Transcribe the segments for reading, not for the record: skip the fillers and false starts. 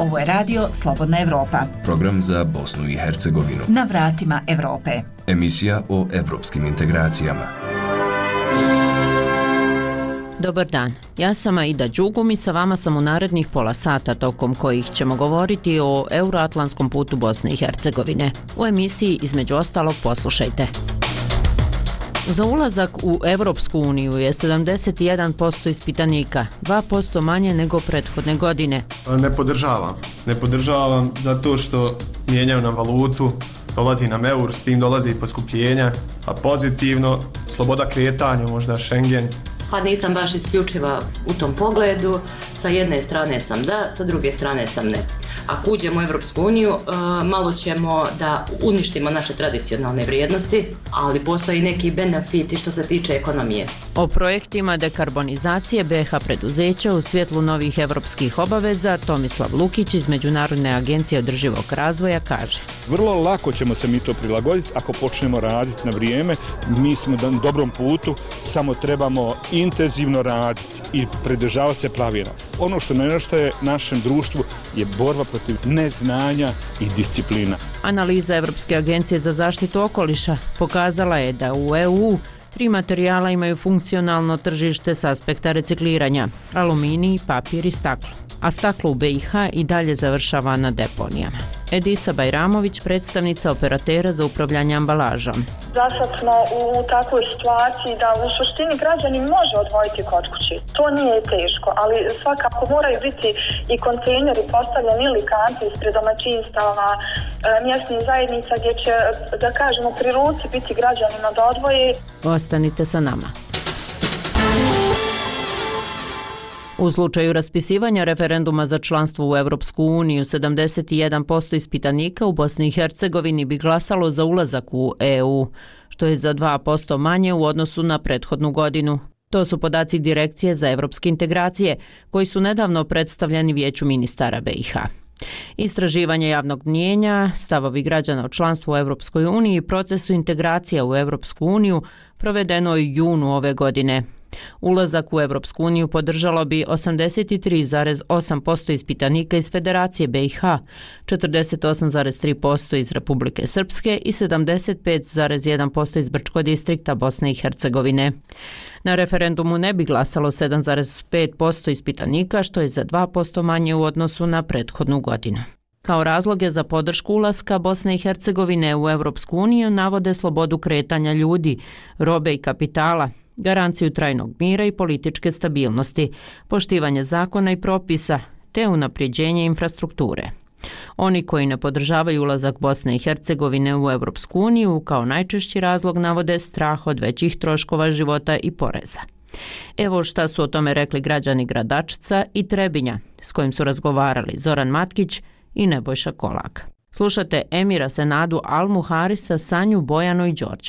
Ovo je radio Slobodna Evropa. Program za Bosnu i Hercegovinu. Na vratima Evrope. Emisija o evropskim integracijama. Dobar dan, ja sam Aida Đugum i sa vama sam u narednih pola sata tokom kojih ćemo govoriti o euroatlantskom putu Bosne i Hercegovine. U emisiji između ostalog poslušajte. Za ulazak u Evropsku uniju je 71% ispitanika, 2% manje nego prethodne godine. Ne podržavam zato što mijenjaju nam valutu, dolazi nam eur, s tim dolazi i poskupljenja, a pozitivno sloboda kretanja, možda Schengen. Pa nisam baš isključiva u tom pogledu, sa jedne strane sam da, sa druge strane sam ne. Ako uđemo u Evropsku uniju, malo ćemo da uništimo naše tradicionalne vrijednosti, ali postoji neki benefiti što se tiče ekonomije. O projektima dekarbonizacije BiH preduzeća u svjetlu novih evropskih obaveza Tomislav Lukić iz Međunarodne agencije održivog razvoja kaže: Vrlo lako ćemo se mi to prilagoditi ako počnemo raditi na vrijeme. Mi smo na dobrom putu, samo trebamo intenzivno raditi i pridržavati se pravila. Ono što nedostaje našem društvu je borba protiv neznanja i disciplina. Analiza Evropske agencije za zaštitu okoliša pokazala je da u EU 3 materijala imaju funkcionalno tržište s aspekta recikliranja: aluminij, papir i staklo. A staklo u BiH i dalje završava na deponijama. Edisa Bajramović, predstavnica operatera za upravljanje ambalažom. Zasad smo u takvoj situaciji da u suštini građani može odvojiti kod kući. To nije teško, ali svakako moraju biti i kontejneri postavljeni ili kanti ispred domaćinstava, mjesnih zajednica gdje će, da kažemo, pri ruci biti građanima da odvoje. Ostanite sa nama. U slučaju raspisivanja referenduma za članstvo u Evropsku uniju, 71% ispitanika u Bosni i Hercegovini bi glasalo za ulazak u EU, što je za 2% manje u odnosu na prethodnu godinu. To su podaci Direkcije za evropske integracije, koji su nedavno predstavljeni Vijeću ministara BiH. Istraživanje javnog mnijenja, stavovi građana o članstvu u Evropskoj uniji i procesu integracija u Evropsku uniju provedeno je u junu ove godine. Ulazak u Evropsku uniju podržalo bi 83,8% ispitanika iz Federacije BiH, 48,3% iz Republike Srpske i 75,1% iz Brčkog distrikta Bosne i Hercegovine. Na referendumu ne bi glasalo 7,5% ispitanika, što je za 2% manje u odnosu na prethodnu godinu. Kao razloge za podršku ulaska Bosne i Hercegovine u Evropsku uniju navode slobodu kretanja ljudi, robe i kapitala, garanciju trajnog mira i političke stabilnosti, poštivanje zakona i propisa, te unapređenje infrastrukture. Oni koji ne podržavaju ulazak Bosne i Hercegovine u Evropsku uniju kao najčešći razlog navode strah od većih troškova života i poreza. Evo šta su o tome rekli građani Gradačca i Trebinja, s kojim su razgovarali Zoran Matkić i Nebojša Kolak. Slušate Emira Senadu Al-Muharisa, Sanju, Bojanu i Đorđa.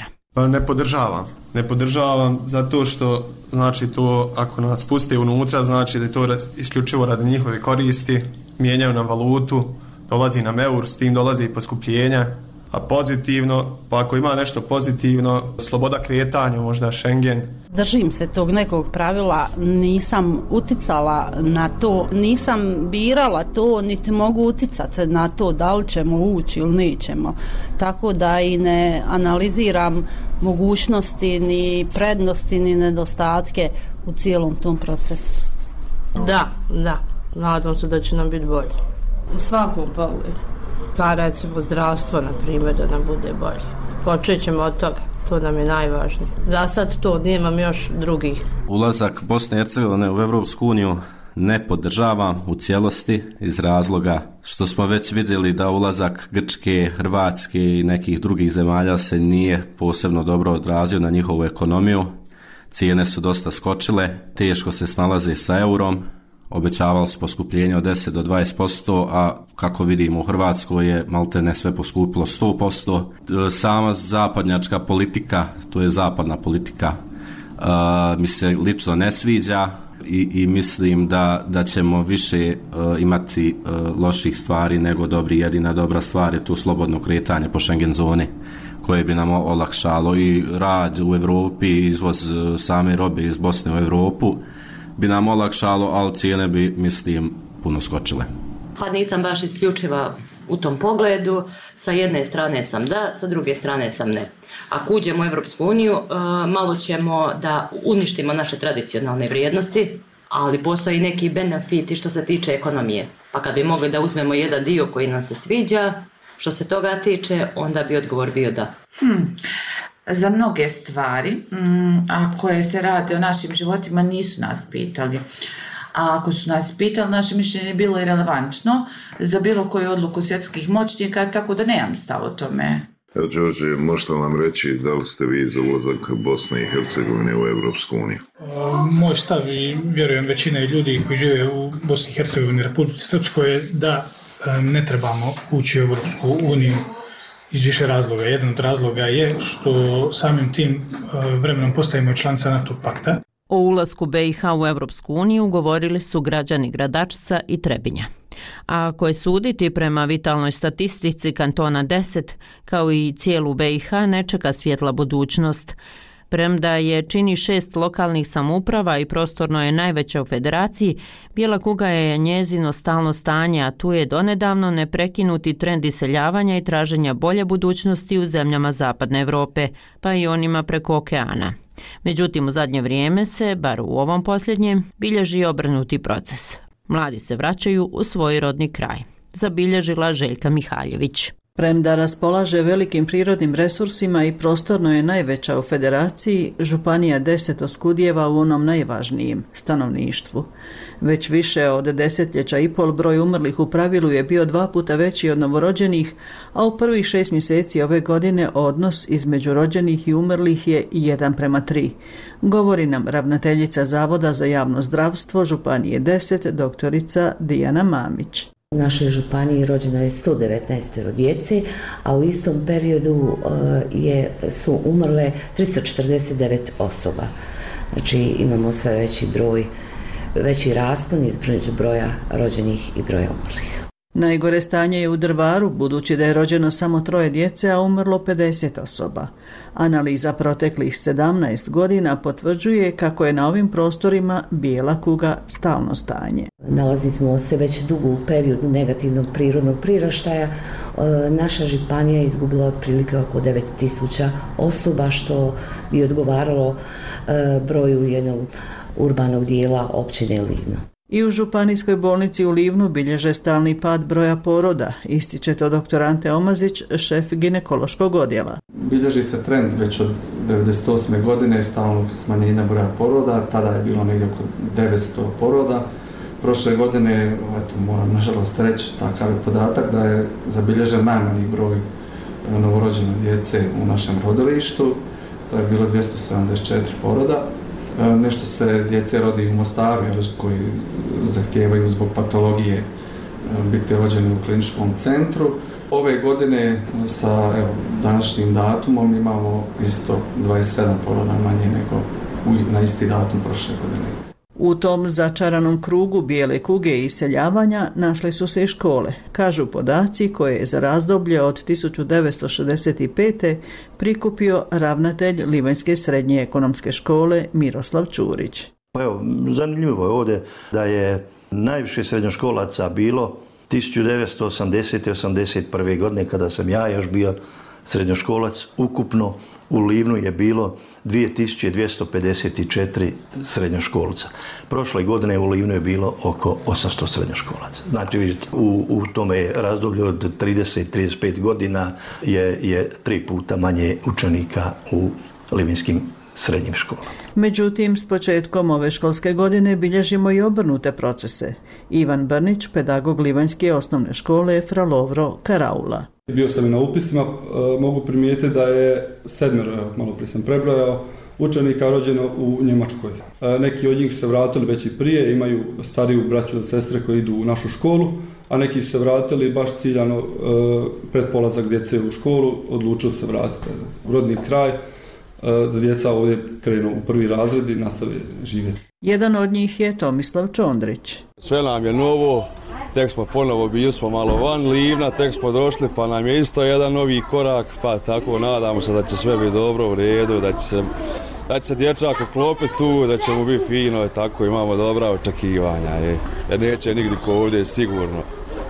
Ne podržavam zato što, znači, to ako nas puste unutra, znači da je to isključivo radi njihove koristi, mijenjaju nam valutu, dolazi nam eur, s tim dolazi i poskupljenja, a pozitivno, pa ako ima nešto pozitivno, sloboda kretanja, možda Schengen. Držim se tog nekog pravila, nisam uticala na to, nisam birala to, niti mogu uticati na to da li ćemo ući ili nećemo. Tako da i ne analiziram mogućnosti, ni prednosti, ni nedostatke u cijelom tom procesu. Da, nadam se da će nam biti bolje. U svakom pogledu. Pa recimo zdravstvo, na primjer, da nam bude bolje. Počet ćemo od toga, to nam je najvažnije. Za sad to nemam još drugih. Ulazak Bosne i Hercegovine u Evropsku uniju ne podržavam u cijelosti iz razloga što smo već vidjeli da ulazak Grčke, Hrvatske i nekih drugih zemalja se nije posebno dobro odrazio na njihovu ekonomiju. Cijene su dosta skočile, teško se snalaze sa eurom. Obećavalo se poskupljenje od 10 do 20%, a kako vidimo u Hrvatskoj je maltene sve poskupilo 100%. Sama zapadnjačka politika, to je zapadna politika, mi se lično ne sviđa i mislim da ćemo više imati loših stvari nego dobri. Jedina dobra stvar je tu slobodno kretanje po Schengen zoni koje bi nam olakšalo i rad u Europi, izvoz same robe iz Bosne u Europu bi nam olakšalo, ali cijene bi, mislim, puno skočile. Pa nisam baš isključiva u tom pogledu, sa jedne strane sam da, sa druge strane sam ne. Ako uđemo u Evropsku uniju, malo ćemo da uništimo naše tradicionalne vrijednosti, ali postoji neki benefiti što se tiče ekonomije. Pa kad bi mogli da uzmemo jedan dio koji nam se sviđa, što se toga tiče, onda bi odgovor bio da. Za mnoge stvari, a koje se rade o našim životima, nisu nas pitali. A ako su nas pitali, naše mišljenje je bilo i relevantno za bilo koju odluku svjetskih moćnika, tako da nemam stav o tome. Evo, Đorđe, možete nam reći da li ste vi za ulazak Bosne i Hercegovine u Evropsku uniju? Moj stav i vjerujem većine ljudi koji žive u Bosni i Hercegovini, Republici Srpskoj, je da ne trebamo ući u Evropsku uniju iz više razloga. Jedan od razloga je što samim tim vremenom postajemo članica NATO pakta. O ulasku BiH u Evropsku uniju govorili su građani Gradačca i Trebinja. A ako je suditi prema vitalnoj statistici kantona 10, kao i cijelu BiH, ne čeka svjetla budućnost. Premda je čini 6 lokalnih samouprava i prostorno je najveća u federaciji, Bijela kuga je njezino stalno stanje, a tu je donedavno neprekinuti trend iseljavanja i traženja bolje budućnosti u zemljama Zapadne Europe, pa i onima preko okeana. Međutim, u zadnje vrijeme se, bar u ovom posljednjem, bilježi obrnuti proces. Mladi se vraćaju u svoj rodni kraj, zabilježila Željka Mihaljević. Premda raspolaže velikim prirodnim resursima i prostorno je najveća u federaciji, županija 10 oskudijeva u onom najvažnijem, stanovništvu. Već više od desetljeća i pol broj umrlih u pravilu je bio 2 puta veći od novorođenih, a u prvih 6 mjeseci ove godine odnos između rođenih i umrlih je 1:3. Govori nam ravnateljica Zavoda za javno zdravstvo županije 10, doktorica Dijana Mamić. U našoj županiji rođeno je 119 djece, a u istom periodu su umrle 349 osoba. Znači imamo sve veći broj, veći raspon između broja rođenih i broja umrlih. Najgore stanje je u Drvaru, budući da je rođeno samo 3 djece, a umrlo 50 osoba. Analiza proteklih 17 godina potvrđuje kako je na ovim prostorima bijela kuga stalno stanje. Nalazimo se već dugo u periodu negativnog prirodnog priraštaja. Naša županija je izgubila otprilike oko 9000 osoba, što bi odgovaralo broju jednog urbanog dijela općine Livno. I u županijskoj bolnici u Livnu bilježe stalni pad broja poroda, ističe to dr. Ante Omazić, šef ginekološkog odjela. Bilježi se trend već od 1998. godine stalnog smanjenja broja poroda, tada je bilo negdje oko 900 poroda. Prošle godine, moram nažalost reći, takav je podatak da je zabilježen najmanji broj novorođene djece u našem rodilištu, to je bilo 274 poroda. Nešto se djece rodi u Mostaru, koji zahtijevaju zbog patologije biti rođeni u kliničkom centru. Ove godine sa današnjim datumom imamo isto 27 poroda manje nego na isti datum prošle godine. U tom začaranom krugu bijele kuge i iseljavanja našle su se i škole, kažu podaci koje je za razdoblje od 1965. prikupio ravnatelj Livanjske srednje ekonomske škole Miroslav Čurić. Zanimljivo je ovdje da je najviše srednjoškolaca bilo 1980. i 1981. godine kada sam ja još bio srednjoškolac. Ukupno u Livnu je bilo 2254 srednjoškolca. Prošle godine u Livnu je bilo oko 800 srednjoškolaca. Znači, vidite, u tome razdoblju od 30-35 godina je 3 puta manje učenika u livinskim srednjim školama. Međutim, s početkom ove školske godine bilježimo i obrnute procese. Ivan Brnić, pedagog Livanjske osnovne škole Fralovro Karaula. Bio sam i na upisima, mogu primijetiti da je 7, malo prije sam prebrojao, učenika rođeno u Njemačkoj. Neki od njih su se vratili već i prije, imaju stariju braću od sestre koji idu u našu školu, a neki su se vratili baš ciljano pred polazak djece u školu, odlučili se vratiti u rodni kraj, da djeca ovdje krenu u prvi razred i nastave živjeti. Jedan od njih je Tomislav Čondrić. Sve nam je novo, tek smo ponovo bili smo malo van Livna, tek smo došli pa nam je isto jedan novi korak, pa tako nadamo se da će sve biti dobro u redu, da će se dječak uklopiti tu, da će mu biti fino i tako imamo dobra očekivanja. Jer neće nigdje ko ovdje sigurno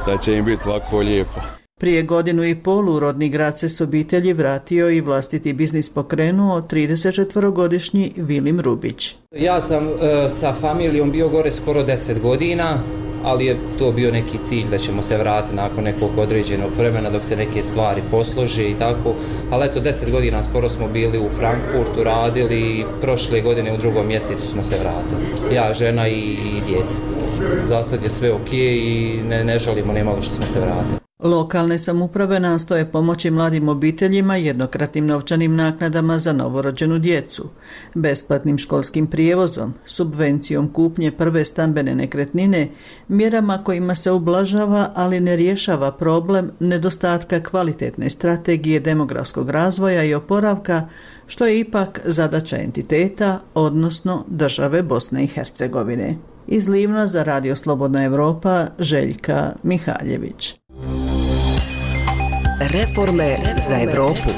da će im biti ovako lijepo. Prije 1.5 godina u rodni grad se s obitelji vratio i vlastiti biznis pokrenuo 34-godišnji Vilim Rubić. Ja sam sa familijom bio gore skoro 10 godina, ali je to bio neki cilj da ćemo se vratiti nakon nekog određenog vremena dok se neke stvari poslože i tako. Ali eto, 10 godina skoro smo bili u Frankfurtu, radili i prošle godine u 2. mjesecu smo se vratili. Ja, žena i dijete. Za sad je sve ok i ne žalimo nemalo što smo se vratili. Lokalne samouprave nastoje pomoći mladim obiteljima jednokratnim novčanim naknadama za novorođenu djecu, besplatnim školskim prijevozom, subvencijom kupnje prve stambene nekretnine, mjerama kojima se ublažava, ali ne rješava problem nedostatka kvalitetne strategije demografskog razvoja i oporavka, što je ipak zadaća entiteta, odnosno države Bosne i Hercegovine. Iz Livna za Radio Slobodna Evropa, Željka Mihaljević. Reforme za Evropu.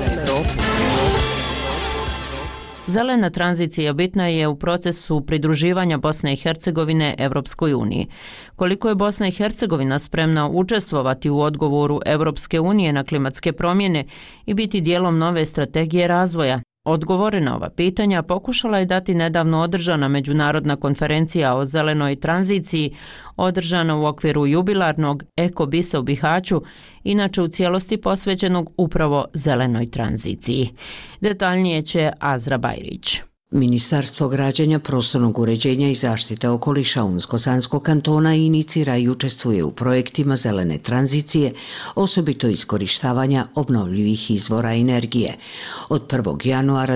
Zelena tranzicija bitna je u procesu pridruživanja Bosne i Hercegovine Evropskoj uniji. Koliko je Bosna i Hercegovina spremna učestvovati u odgovoru Evropske unije na klimatske promjene i biti dijelom nove strategije razvoja? Odgovore na ova pitanja pokušala je dati nedavno održana međunarodna konferencija o zelenoj tranziciji, održana u okviru jubilarnog Eko-bisa u Bihaću, inače u cijelosti posvećenog upravo zelenoj tranziciji. Detaljnije će Azra Bajrić. Ministarstvo građenja, prostornog uređenja i zaštite okoliša Unsko-Sanskog kantona inicira i učestvuje u projektima zelene tranzicije, osobito iskorištavanja obnovljivih izvora energije. Od 1. januara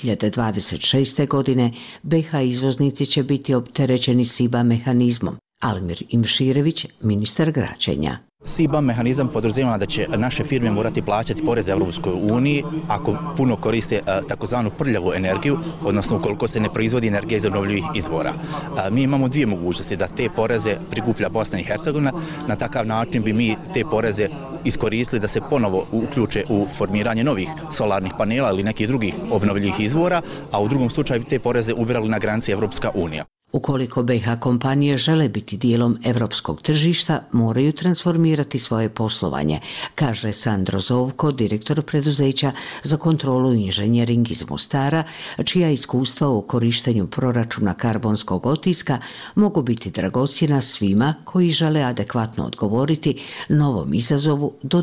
2026. godine BiH izvoznici će biti opterećeni SIBA mehanizmom. Almir Imširević, ministar građenja. SIBA mehanizam podrazumijeva da će naše firme morati plaćati porez Europskoj uniji ako puno koriste takozvanu prljavu energiju, odnosno ukoliko se ne proizvodi energija iz obnovljivih izvora. Mi imamo dvije mogućnosti da te poreze prikuplja Bosna i Hercegovina. Na takav način bi mi te poreze iskoristili da se ponovo uključe u formiranje novih solarnih panela ili nekih drugih obnovljivih izvora, a u drugom slučaju bi te poreze ubirali na granici Europska unija. Ukoliko BiH kompanije žele biti dijelom evropskog tržišta, moraju transformirati svoje poslovanje, kaže Sandro Zovko, direktor preduzeća za kontrolu i inženjering iz Mostara, čija iskustva u korištenju proračuna karbonskog otiska mogu biti dragocjena svima koji žele adekvatno odgovoriti novom izazovu do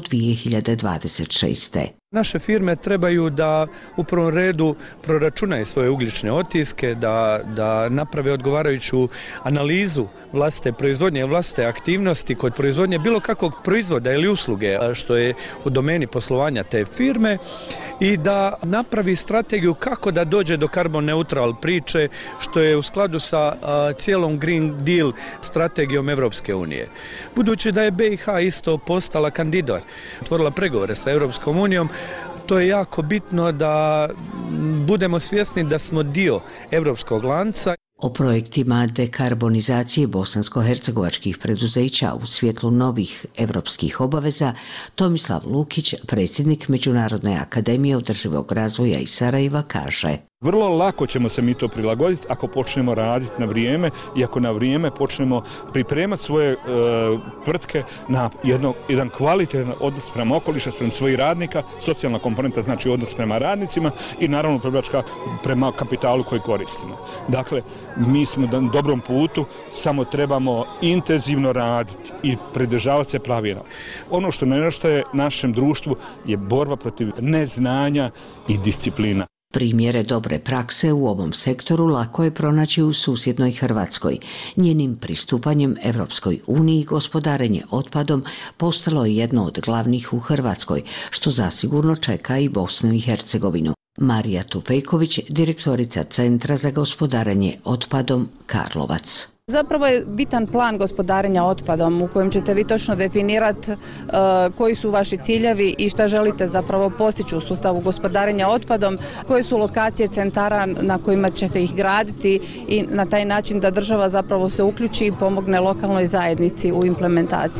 2026. Naše firme trebaju da u prvom redu proračunaju svoje ugljične otiske, da naprave odgovarajuću analizu vlastite proizvodnje, vlastite aktivnosti kod proizvodnje bilo kakvog proizvoda ili usluge što je u domeni poslovanja te firme i da napravi strategiju kako da dođe do carbon neutral priče što je u skladu sa cijelom Green Deal strategijom Evropske unije. Budući da je BiH isto postala kandidat, otvorila pregovore sa Evropskom unijom, to je jako bitno da budemo svjesni da smo dio evropskog lanca. O projektima dekarbonizacije bosansko-hercegovačkih preduzeća u svjetlu novih evropskih obaveza Tomislav Lukić, predsjednik Međunarodne akademije održivog razvoja iz Sarajeva, kaže: Vrlo lako ćemo se mi to prilagoditi ako počnemo raditi na vrijeme i ako na vrijeme počnemo pripremati svoje tvrtke na jedan kvalitetan odnos prema okoliša, prema svojih radnika, socijalna komponenta znači odnos prema radnicima i naravno privlačka prema kapitalu koji koristimo. Dakle, mi smo na dobrom putu, samo trebamo intenzivno raditi i pridržavati se pravila. Ono što nedostaje našem društvu je borba protiv neznanja i disciplina. Primjere dobre prakse u ovom sektoru lako je pronaći u susjednoj Hrvatskoj. Njenim pristupanjem Evropskoj uniji gospodarenje otpadom postalo je jedno od glavnih u Hrvatskoj, što zasigurno čeka i Bosnu i Hercegovinu. Marija Tupejković, direktorica Centra za gospodarenje otpadom Karlovac. Zapravo je bitan plan gospodarenja otpadom u kojem ćete vi točno definirati koji su vaši ciljevi i šta želite zapravo postići u sustavu gospodarenja otpadom, koje su lokacije centara na kojima ćete ih graditi i na taj način da država zapravo se uključi i pomogne lokalnoj zajednici u implementaciji.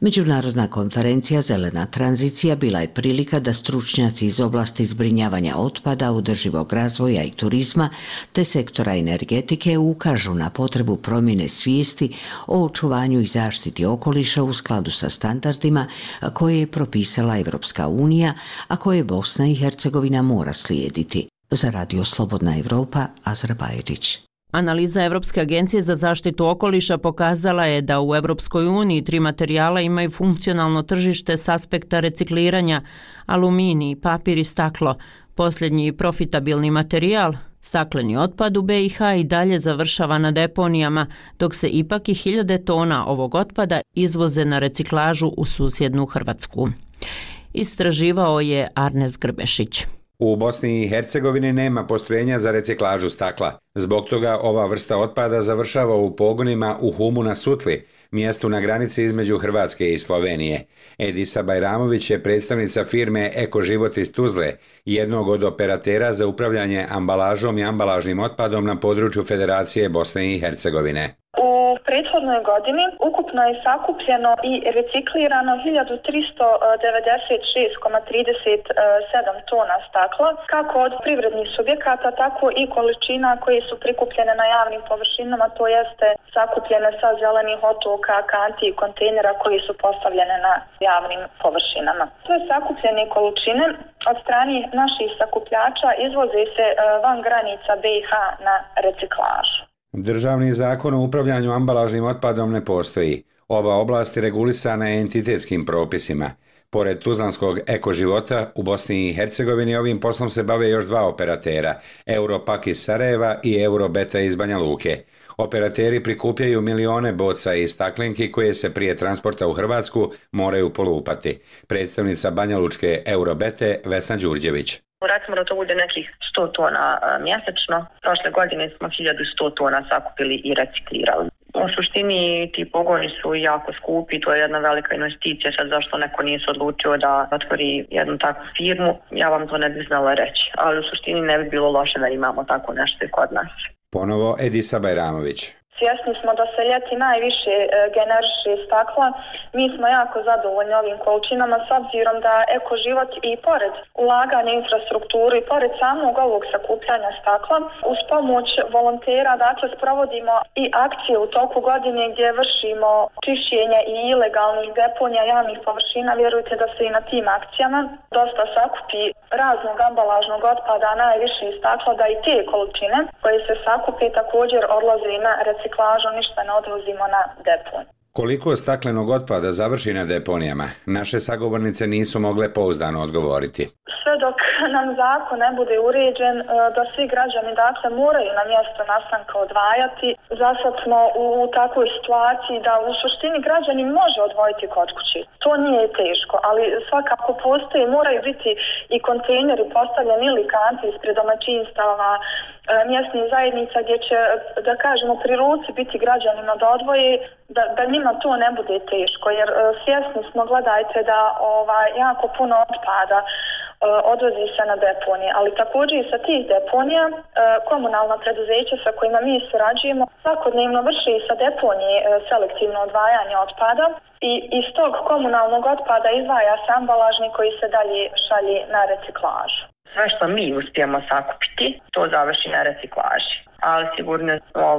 Međunarodna konferencija Zelena tranzicija bila je prilika da stručnjaci iz oblasti zbrinjavanja otpada, održivog razvoja i turizma te sektora energetike ukažu na potrebu promjene svijesti o očuvanju i zaštiti okoliša u skladu sa standardima koje je propisala Evropska unija, a koje Bosna i Hercegovina mora slijediti. Za Radio Slobodna Evropa, Azra Bajrić. Analiza Evropske agencije za zaštitu okoliša pokazala je da u Evropskoj uniji 3 materijala imaju funkcionalno tržište s aspekta recikliranja: aluminij, papir i staklo. Posljednji profitabilni materijal, stakleni otpad u BiH, i dalje završava na deponijama, dok se ipak i 1000 tona ovog otpada izvoze na reciklažu u susjednu Hrvatsku. Istraživao je Arnes Grbešić. U Bosni i Hercegovini nema postrojenja za reciklažu stakla. Zbog toga ova vrsta otpada završava u pogonima u Humu na Sutli, mjestu na granici između Hrvatske i Slovenije. Edisa Bajramović je predstavnica firme Eko Život iz Tuzle, jednog od operatera za upravljanje ambalažom i ambalažnim otpadom na području Federacije Bosne i Hercegovine. U prethodnoj godini ukupno je sakupljeno i reciklirano 1396,37 tona stakla, kako od privrednih subjekata, tako i količina koje su prikupljene na javnim površinama, to jeste sakupljene sa zelenih otoka, kanti i kontejnera koji su postavljene na javnim površinama. Sve sakupljene količine od strane naših sakupljača izvoze se van granica BiH na reciklažu. Državni zakon o upravljanju ambalažnim otpadom ne postoji. Ova oblast je regulisana entitetskim propisima. Pored tuzlanskog Eko Života, u Bosni i Hercegovini ovim poslom se bave još 2 operatera, Europak iz Sarajeva i Eurobeta iz Banja Luke. Operateri prikupljaju milione boca i staklenki koje se prije transporta u Hrvatsku moraju polupati. Predstavnica banjalučke Eurobete Vesna Đurđević. Recimo da to bude nekih 100 tona mjesečno. Prošle godine smo 1100 tona sakupili i reciklirali. U suštini ti pogoni su jako skupi, to je jedna velika investicija, sad zašto neko nije se odlučio da otvori jednu takvu firmu, ja vam to ne bi znala reći, ali u suštini ne bi bilo loše da imamo tako nešto i kod nas. Ponovo Edisa Bajramović. Svjesni smo da se ljeti najviše generiše stakla. Mi smo jako zadovoljni ovim količinama s obzirom da Eko Život i pored ulaganja infrastrukturu i pored samog ovog sakupljanja stakla, uz pomoć volontera, dakle, sprovodimo i akcije u toku godine gdje vršimo čišćenje i ilegalnih deponija javnih površina. Vjerujte da se i na tim akcijama dosta sakupi raznog ambalažnog otpada, najviše stakla, da i te količine koje se sakupi također odlaze i na reciklažu, ništa ne odvozimo na deponiju. Koliko staklenog otpada završi na deponijama, naše sagovornice nisu mogle pouzdano odgovoriti. Sve dok nam zakon ne bude uređen, da svi građani dakle moraju na mjesto nastanka odvajati. Zasad smo u takvoj situaciji da u suštini građani može odvojiti kod kući. To nije teško, ali svakako postoji, moraju biti i kontejneri postavljeni ili kanti ispred domaćinstava, mjesnih zajednica gdje će, da kažemo, pri ruci biti građanima da odvoje, da njima to ne bude teško, jer svjesni smo, gledajte, da jako puno otpada odvozi se na deponije, ali također i sa tih deponija komunalna preduzeća sa kojima mi surađujemo svakodnevno vrše i sa deponije selektivno odvajanje otpada i iz tog komunalnog otpada izdvaja se ambalažni koji se dalje šalje na reciklažu. Sve što mi uspijemo sakupiti, to završi na reciklaži. Ali sigurno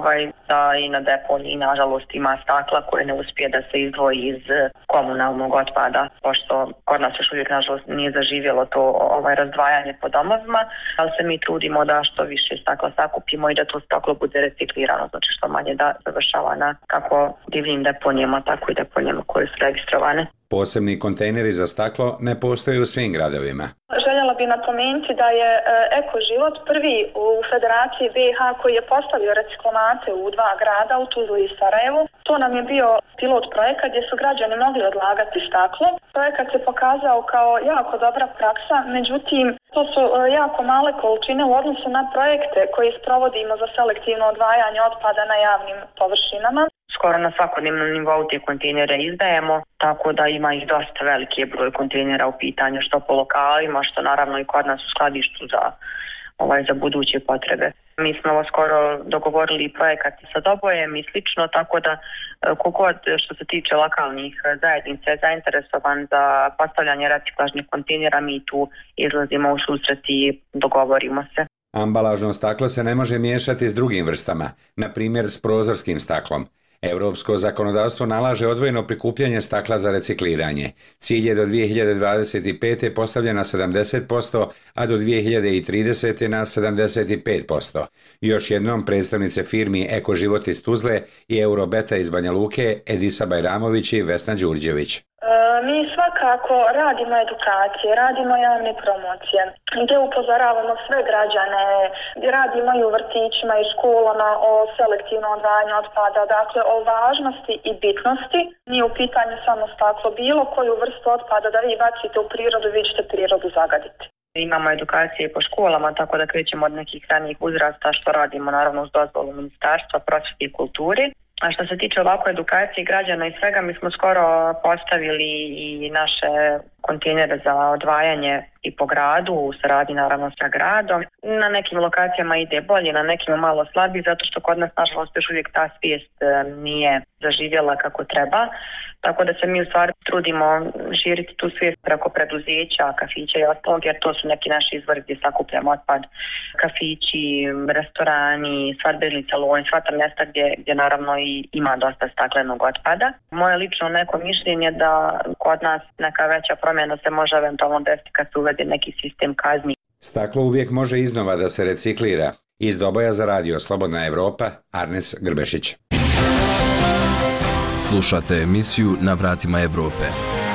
da i na deponiji nažalost ima stakla koje ne uspije da se izdvoji iz komunalnog otpada, pošto kod nas još uvijek nažalost nije zaživjelo to razdvajanje po domovima, ali se mi trudimo da što više stakla sakupimo i da to staklo bude reciklirano, znači što manje da završava na kako divljim deponijama, tako i deponijama koje su registrovane. Posebni kontejneri za staklo ne postoje u svim gradovima. Željela bi napomenuti da je Eko Život prvi u Federaciji BiH koji je postavio reciklomate u 2 grada, u Tuzli i Sarajevu. To nam je bio pilot projekat gdje su građani mogli odlagati staklo. Projekat se pokazao kao jako dobra praksa, međutim to su jako male količine u odnosu na projekte koje sprovodimo za selektivno odvajanje otpada na javnim površinama. Skoro na svakodnevnom nivou te kontejnere izdajemo, tako da ima ih dosta veliki broj kontejnera u pitanju, što po lokalima, što naravno i kod nas u skladištu za buduće potrebe. Mi smo ovo skoro dogovorili projekat sa Dobojem i slično, tako da kogod što se tiče lokalnih zajednica je zainteresovan za postavljanje reciklažnih kontejnera, mi tu izlazimo u susret i dogovorimo se. Ambalažno staklo se ne može miješati s drugim vrstama, na primjer s prozorskim staklom. Europsko zakonodavstvo nalaže odvojeno prikupljanje stakla za recikliranje. Cilj je do 2025. postavljen na 70%, a do 2030. na 75%. Još jednom predstavnice firmi Ekoživot iz Tuzle i Eurobeta iz Banja Luke, Edisa Bajramović i Vesna Đurđević. Mi svakako radimo edukacije, radimo javne promocije, gdje upozoravamo sve građane, radimo i u vrtićima i školama o selektivnom odvajanju otpada, dakle o važnosti i bitnosti. Nije u pitanju samo staklo, bilo koju vrstu otpada da vi bacite u prirodu, vi ćete prirodu zagaditi. Imamo edukacije po školama, tako da krećemo od nekih ranijih uzrasta, što radimo naravno uz dozvolu Ministarstva prosvjete i kulture. A što se tiče ovako edukacije građana i svega, mi smo skoro postavili i naše kontejnere za odvajanje i po gradu, u saradnji naravno sa gradom. Na nekim lokacijama ide bolje, na nekim malo slabije, zato što kod nas nažalost još uvijek ta svijest nije zaživjela kako treba. Tako da se mi u stvari trudimo širiti tu svijest preko preduzeća, kafića i ostalog, jer to su neki naši izvori gdje sakupljamo otpad. Kafići, restorani, svadbeni saloni, sva ta mjesta gdje naravno i ima dosta staklenog otpada. Moje lično neko mišljenje da kod nas neka veća promjena se može eventualno desiti kad se uvede neki sistem kazni. Staklo uvijek može iznova da se reciklira. Iz Doboja za radio Slobodna Evropa, Arnes Grbešić. Slušate emisiju Na vratima Evrope.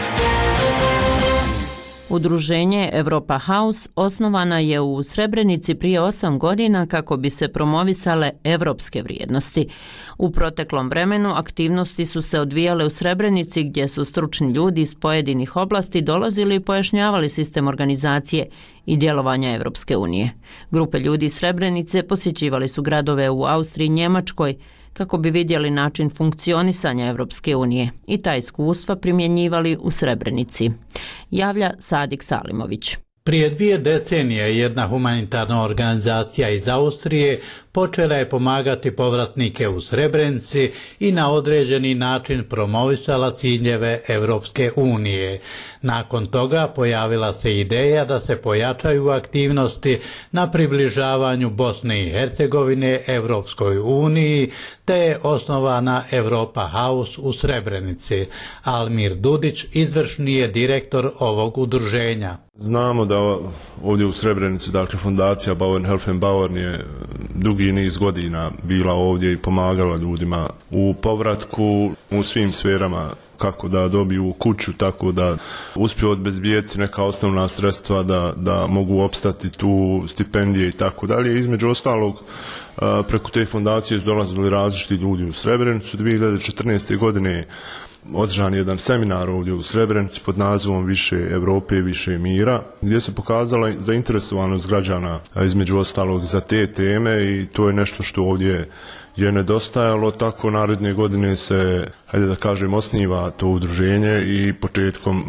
Udruženje Europa House osnovana je u Srebrenici prije 8 godina kako bi se promovisale evropske vrijednosti. U proteklom vremenu aktivnosti su se odvijale u Srebrenici gdje su stručni ljudi iz pojedinih oblasti dolazili i pojašnjavali sistem organizacije i djelovanja Evropske unije. Grupe ljudi iz Srebrenice posjećivali su gradove u Austriji i Njemačkoj kako bi vidjeli način funkcionisanja Evropske unije i ta iskustva primjenjivali u Srebrenici. Javlja Sadik Salimović. Prije 2 decenije jedna humanitarna organizacija iz Austrije počela je pomagati povratnike u Srebrenici i na određeni način promovisala ciljeve Evropske unije. Nakon toga pojavila se ideja da se pojačaju aktivnosti na približavanju Bosne i Hercegovine Evropskoj uniji, te je osnovana Europa House u Srebrenici. Almir Dudić izvršni je direktor ovog udruženja. Znamo da ovdje u Srebrenici, dakle, fondacija Bauern Helfen Bauern je dugi niz godina bila ovdje i pomagala ljudima u povratku u svim sferama, kako da dobiju kuću, tako da uspiju obezbijeti neka osnovna sredstva da mogu opstati tu, stipendije i tako dalje. Između ostalog, preko te fondacije su dolazili različiti ljudi u Srebrenicu. 2014. godine održan jedan seminar ovdje u Srebrenici pod nazivom Više Europe, više mira, gdje se pokazala zainteresovanost građana između ostalog za te teme i to je nešto što ovdje je nedostajalo. Tako naredne godine se, hajde da kažem, osniva to udruženje i početkom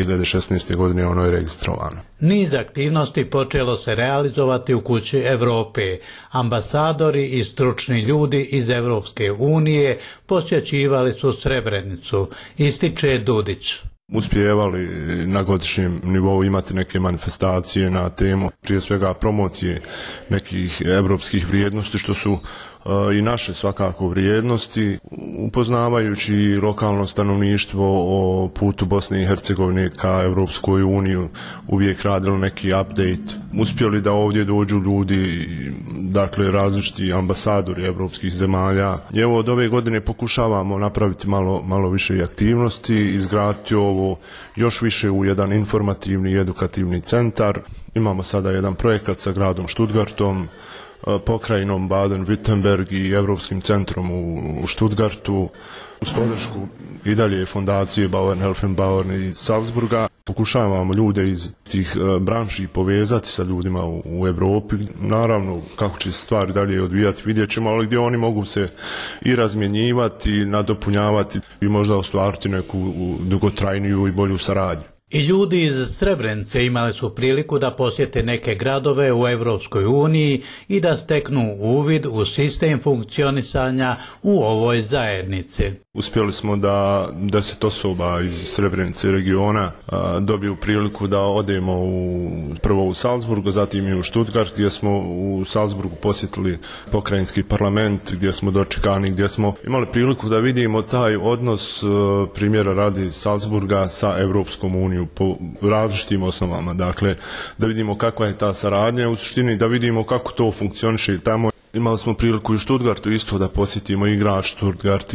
2016. godine ono je registrovano. Niz aktivnosti počelo se realizovati u Kući Europe. Ambasadori i stručni ljudi iz Evropske unije posjećivali su Srebrenicu, ističe Dudić. Uspijevali na godišnjem nivou imati neke manifestacije na temu, prije svega promocije nekih evropskih vrijednosti, što su i naše svakako vrijednosti, upoznavajući lokalno stanovništvo o putu Bosne i Hercegovine ka Evropskoj uniji, uvijek radili neki update. Uspjeli da ovdje dođu ljudi, dakle različiti ambasadori evropskih zemalja. I evo od ove godine pokušavamo napraviti malo više i aktivnosti, izgraditi ovo još više u jedan informativni i edukativni centar. Imamo sada jedan projekat sa gradom Stuttgartom, pokrajinom Baden-Württemberg i Europskim centrom u Stuttgartu, uz podršku i dalje fondacije Bauern Helfen Bauern iz Salzburga. Pokušavamo ljude iz tih branši povezati sa ljudima u Europi. Naravno, kako će se stvari dalje odvijati, vidjet ćemo, ali gdje oni mogu se i razmjenjivati, nadopunjavati i možda ostvariti neku dugotrajniju i bolju saradnju. I ljudi iz Srebrenice imali su priliku da posjete neke gradove u Europskoj uniji i da steknu uvid u sistem funkcionisanja u ovoj zajednici. Uspjeli smo da 10 osoba iz Srebrenice regiona dobiju priliku da odemo prvo u Salzburgu, zatim i u Stuttgart, gdje smo u Salzburgu posjetili pokrajinski parlament, gdje smo dočekani, gdje smo imali priliku da vidimo taj odnos, primjera radi Salzburga sa Europskom unijom po različitim osnovama. Dakle, da vidimo kakva je ta saradnja, u suštini da vidimo kako to funkcioniše tamo. Imali smo priliku i u Stuttgartu isto da posjetimo i grad Stuttgart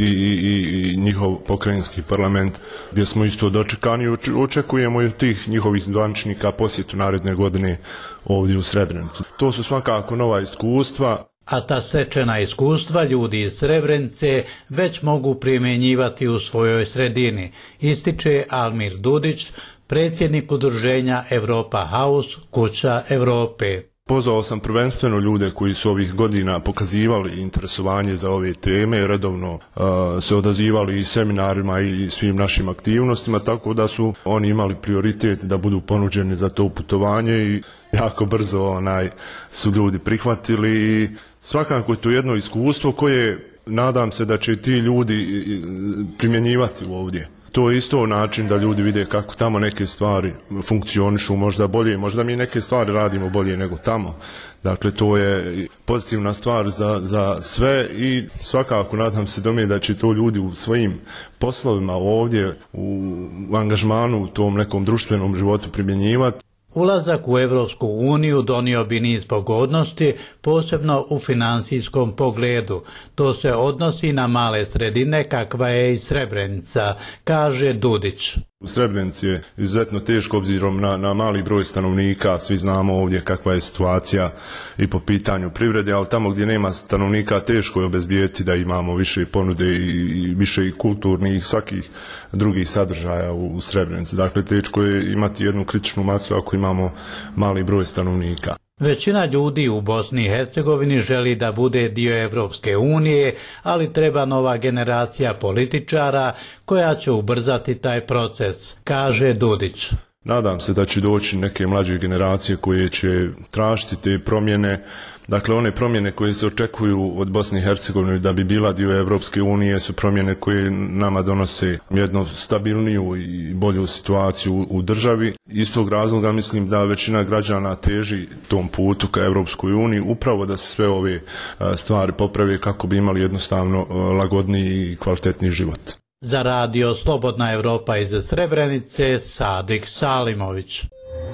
i njihov pokrajinski parlament, gdje smo isto dočekani i očekujemo i tih njihovih zvaničnika posjetu naredne godine ovdje u Srebrenici. To su svakako nova iskustva. A ta stečena iskustva ljudi iz Srebrenice već mogu primjenjivati u svojoj sredini, ističe Almir Dudić, predsjednik udruženja Europa House, Kuća Europe. Pozvao sam prvenstveno ljude koji su ovih godina pokazivali interesovanje za ove teme, redovno se odazivali i seminarima i svim našim aktivnostima, tako da su oni imali prioritet da budu ponuđeni za to putovanje i jako brzo su ljudi prihvatili i svakako je to jedno iskustvo koje nadam se da će ti ljudi primjenjivati ovdje. To je isto način da ljudi vide kako tamo neke stvari funkcionišu možda bolje, možda mi neke stvari radimo bolje nego tamo. Dakle, to je pozitivna stvar za sve i svakako nadam se da će to ljudi u svojim poslovima ovdje, u angažmanu, u tom nekom društvenom životu primjenjivati. Ulazak u Europsku uniju donio bi niz pogodnosti, posebno u financijskom pogledu. To se odnosi na male sredine kakva je i Srebrenica, kaže Dudić. U Srebrenici je izuzetno teško obzirom na mali broj stanovnika, svi znamo ovdje kakva je situacija i po pitanju privrede, ali tamo gdje nema stanovnika teško je obezbijeti da imamo više ponude i više i kulturnih i svakih drugih sadržaja u Srebrenici. Dakle, teško je imati jednu kritičnu masu ako imamo mali broj stanovnika. Većina ljudi u Bosni i Hercegovini želi da bude dio Evropske unije, ali treba nova generacija političara koja će ubrzati taj proces, kaže Dudić. Nadam se da će doći neke mlađe generacije koje će tražiti te promjene. Dakle, one promjene koje se očekuju od Bosne i Hercegovine da bi bila dio Evropske unije su promjene koje nama donose jednu stabilniju i bolju situaciju u državi. Iz tog razloga mislim da većina građana teži tom putu ka Evropskoj uniji, upravo da se sve ove stvari poprave kako bi imali jednostavno lagodniji i kvalitetniji život. Za radio Slobodna Europa iz Srebrenice, Sadik Salimović.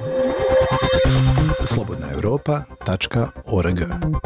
slobodnaeuropa.org.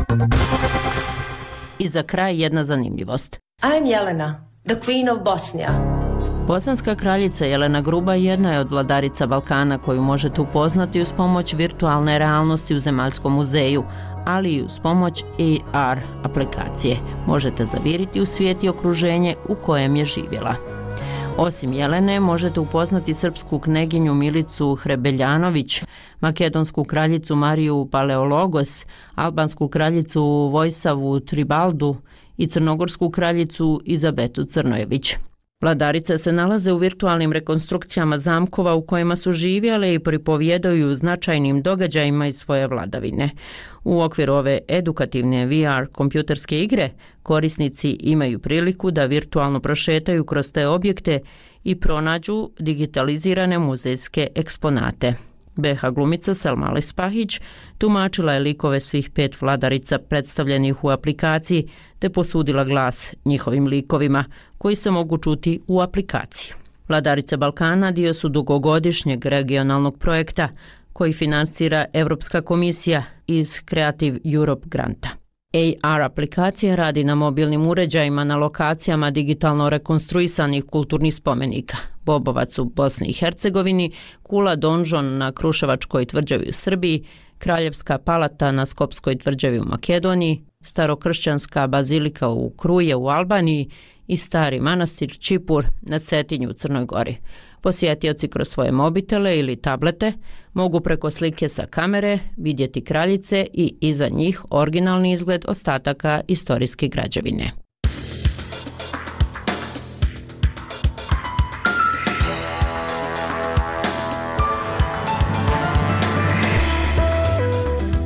I za kraj jedna zanimljivost. I'm Jelena, the Queen of Bosnia. Bosanska kraljica Jelena Gruba jedna je od vladarica Balkana koju možete upoznati uz pomoć virtualne realnosti u Zemaljskom muzeju, ali i uz pomoć AR aplikacije. Možete zaviriti u svijet i okruženje u kojem je živjela. Osim Jelene, možete upoznati srpsku kneginju Milicu Hrebeljanović, makedonsku kraljicu Mariju Paleologos, albansku kraljicu Vojsavu Tribaldu i crnogorsku kraljicu Izabetu Crnojević. Vladarice se nalaze u virtualnim rekonstrukcijama zamkova u kojima su živjele i pripovjedaju značajnim događajima iz svoje vladavine. U okviru ove edukativne VR kompjuterske igre korisnici imaju priliku da virtualno prošetaju kroz te objekte i pronađu digitalizirane muzejske eksponate. BH glumica Selma Lespahić tumačila je likove svih 5 vladarica predstavljenih u aplikaciji te posudila glas njihovim likovima koji se mogu čuti u aplikaciji. Vladarice Balkana dio su dugogodišnjeg regionalnog projekta koji financira Europska komisija iz Creative Europe granta. AR aplikacija radi na mobilnim uređajima na lokacijama digitalno rekonstruisanih kulturnih spomenika. Bobovac u Bosni i Hercegovini, Kula Donžon na Kruševačkoj tvrđavi u Srbiji, Kraljevska palata na Skopskoj tvrđavi u Makedoniji, Starokršćanska bazilika u Kruje u Albaniji i Stari manastir Čipur na Cetinju u Crnoj Gori. Posjetioci kroz svoje mobitele ili tablete mogu preko slike sa kamere vidjeti kraljice i iza njih originalni izgled ostataka istorijske građevine.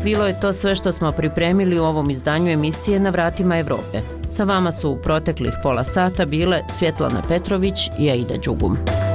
bilo je to sve što smo pripremili u ovom izdanju emisije Na vratima Evrope. Sa vama su u proteklih pola sata bile Svjetlana Petrović i Aida Đugum.